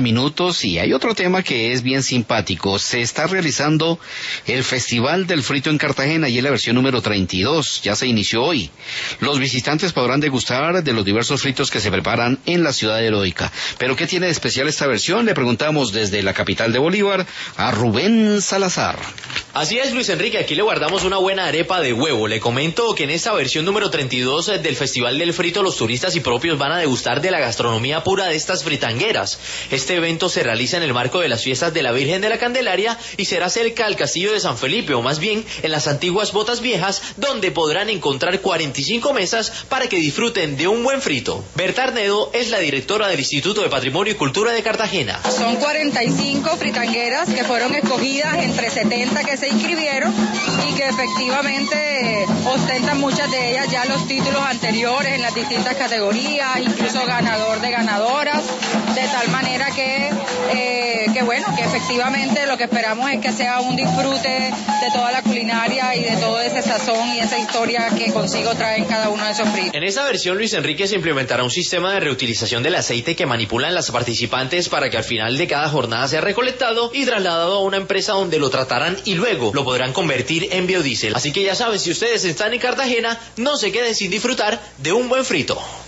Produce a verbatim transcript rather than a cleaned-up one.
minutos y hay otro tema que es bien simpático. Se está realizando el Festival del Frito en Cartagena y es la versión número treinta y dos. Ya se inició hoy. Los visitantes podrán degustar de los diversos fritos que se preparan en la ciudad heroica. ¿Pero qué tiene de especial esta versión? Le preguntamos desde la capital de Bolívar a Rubén Salazar. Así es, Luis Enrique, aquí le guardamos una buena arepa de huevo. Le comento que en esta versión número treinta y dos del Festival del Frito los turistas y propios van a degustar de la gastronomía pura de estas fritangueras. Este evento se realiza en el marco de las fiestas de la Virgen de la Candelaria y será cerca al Castillo de San Felipe, o más bien en las antiguas Botas Viejas, donde podrán encontrar cuarenta y cinco mesas para que disfruten de un buen frito. Berta Arnedo es la directora del Instituto de Patrimonio y Cultura de Cartagena. Son cuarenta y cinco fritangueras que fueron escogidas entre setenta que se inscribieron y que efectivamente ostentan muchas de ellas ya los títulos anteriores en las distintas categorías, incluso ganador de ganadoras, de tal manera que, eh, que bueno, que efectivamente lo que esperamos es que sea un disfrute de toda la culinaria y de todo ese sazón y esa historia que consigo traen cada uno de esos fritos. En esta versión, Luis Enrique, se implementará un sistema de reutilización del aceite que manipulan las participantes para que al final de cada jornada sea recolectado y trasladado a una empresa donde lo tratarán y luego lo podrán convertir en biodiesel. Así que ya saben, si ustedes están en Cartagena, no se queden sin disfrutar de un buen frito.